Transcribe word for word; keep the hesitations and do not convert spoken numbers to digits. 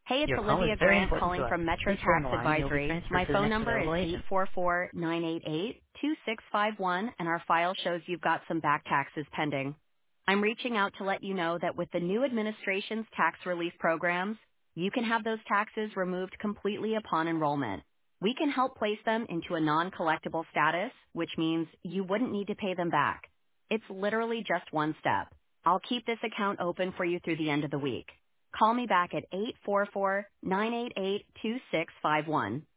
Hey, it's Your call is Olivia very Grant important to calling us. from Metro Please hold on Tax the line and you'll be Advisory. transferred My to the phone next number is available eight agent. four four, nine eight eight, two six five one, and our file shows you've got some back taxes pending. I'm reaching out to let you know that with the new administration's tax relief programs, you can have those taxes removed completely upon enrollment. We can help place them into a non-collectible status, which means you wouldn't need to pay them back. It's literally just one step. I'll keep this account open for you through the end of the week. Call me back at eight four four, nine eight eight, two six five one.